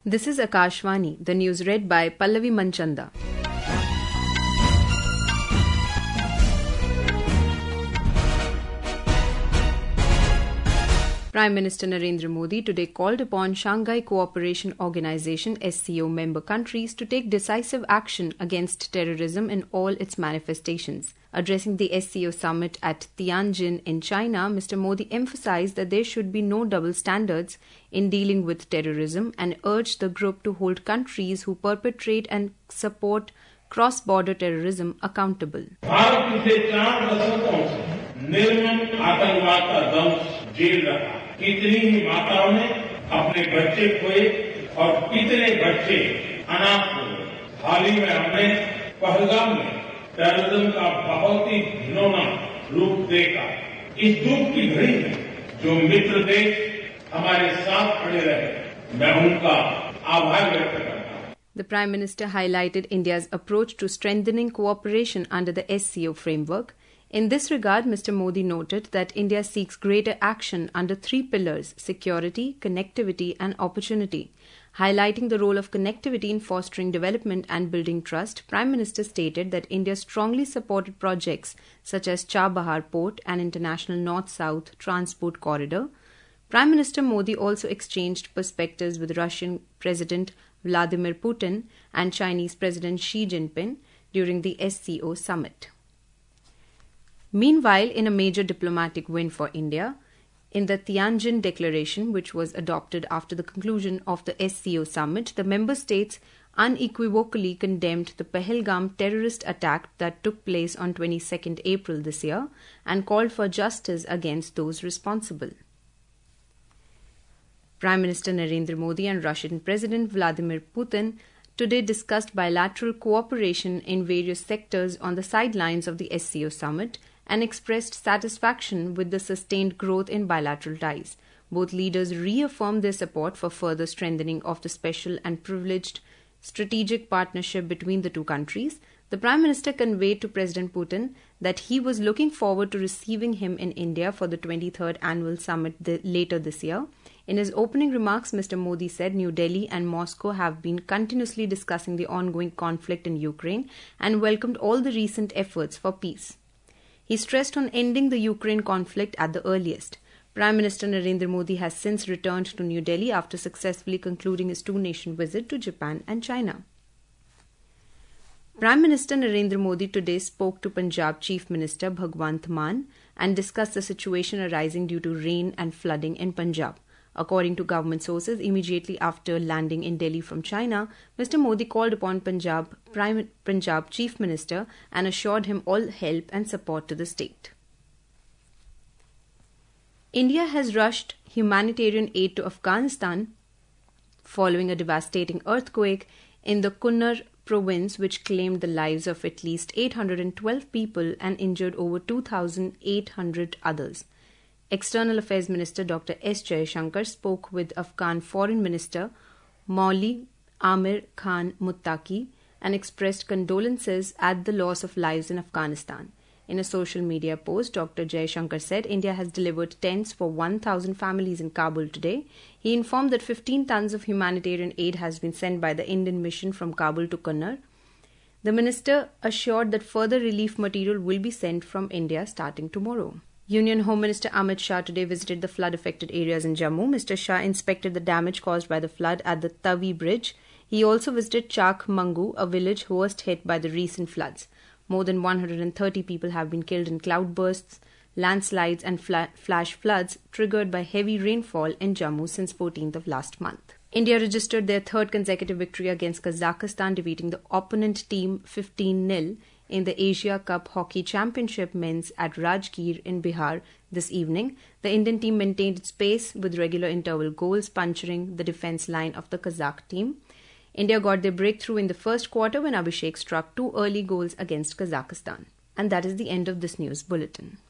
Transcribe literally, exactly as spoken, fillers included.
This is Akashvani, the news read by Pallavi Manchanda. Prime Minister Narendra Modi today called upon Shanghai Cooperation Organization S C O member countries to take decisive action against terrorism in all its manifestations. Addressing the S C O summit at Tianjin in China, Mister Modi emphasized that there should be no double standards in dealing with terrorism and urged the group to hold countries who perpetrate and support cross-border terrorism accountable. निर्मम आतंकवाद का दंश झेल रहा है। कितनी ही माताओं ने अपने बच्चे खोए और कितने बच्चे अनाथ हुए। हाल ही में हमने पहलगाम में टेररिज्म का बहुत ही घिनौना रूप देखा। इस दुख की घड़ी में जो मित्र देश हमारे साथ खड़े रहे, मैं उनका आभार व्यक्त करता हूं। The Prime Minister highlighted India's approach to strengthening cooperation under the S C O framework. In this regard, Mister Modi noted that India seeks greater action under three pillars: security, connectivity and opportunity. Highlighting the role of connectivity in fostering development and building trust, Prime Minister stated that India strongly supported projects such as Chabahar Port and International North-South Transport Corridor. Prime Minister Modi also exchanged perspectives with Russian President Vladimir Putin and Chinese President Xi Jinping during the S C O summit. Meanwhile, in a major diplomatic win for India, in the Tianjin Declaration, which was adopted after the conclusion of the S C O summit, the member states unequivocally condemned the Pahalgam terrorist attack that took place on the twenty-second of April this year and called for justice against those responsible. Prime Minister Narendra Modi and Russian President Vladimir Putin today discussed bilateral cooperation in various sectors on the sidelines of the S C O summit and expressed satisfaction with the sustained growth in bilateral ties. Both leaders reaffirmed their support for further strengthening of the special and privileged strategic partnership between the two countries. The Prime Minister conveyed to President Putin that he was looking forward to receiving him in India for the twenty-third annual summit th- later this year. In his opening remarks, Mister Modi said New Delhi and Moscow have been continuously discussing the ongoing conflict in Ukraine and welcomed all the recent efforts for peace. He stressed on ending the Ukraine conflict at the earliest. Prime Minister Narendra Modi has since returned to New Delhi after successfully concluding his two-nation visit to Japan and China. Prime Minister Narendra Modi today spoke to Punjab Chief Minister Bhagwant Mann and discussed the situation arising due to rain and flooding in Punjab. According to government sources, immediately after landing in Delhi from China, Mister Modi called upon Punjab Prime Punjab Chief Minister and assured him all help and support to the state. India has rushed humanitarian aid to Afghanistan following a devastating earthquake in the Kunar province, which claimed the lives of at least eight hundred twelve people and injured over two thousand eight hundred others. External Affairs Minister Doctor S. Jaishankar spoke with Afghan Foreign Minister Mauli Amir Khan Muttaqi and expressed condolences at the loss of lives in Afghanistan. In a social media post, Doctor Jaishankar said India has delivered tents for one thousand families in Kabul today. He informed that fifteen tons of humanitarian aid has been sent by the Indian mission from Kabul to Kunar. The minister assured that further relief material will be sent from India starting tomorrow. Union Home Minister Amit Shah today visited the flood-affected areas in Jammu. Mister Shah inspected the damage caused by the flood at the Tavi Bridge. He also visited Chak Mangu, a village worst hit by the recent floods. More than one hundred thirty people have been killed in cloudbursts, landslides and fla- flash floods triggered by heavy rainfall in Jammu since fourteenth of last month. India registered their third consecutive victory against Kazakhstan, defeating the opponent team fifteen nil in the Asia Cup Hockey Championship men's at Rajgir in Bihar this evening. The Indian team maintained its pace with regular interval goals, puncturing the defence line of the Kazakh team. India got their breakthrough in the first quarter when Abhishek struck two early goals against Kazakhstan. And that is the end of this news bulletin.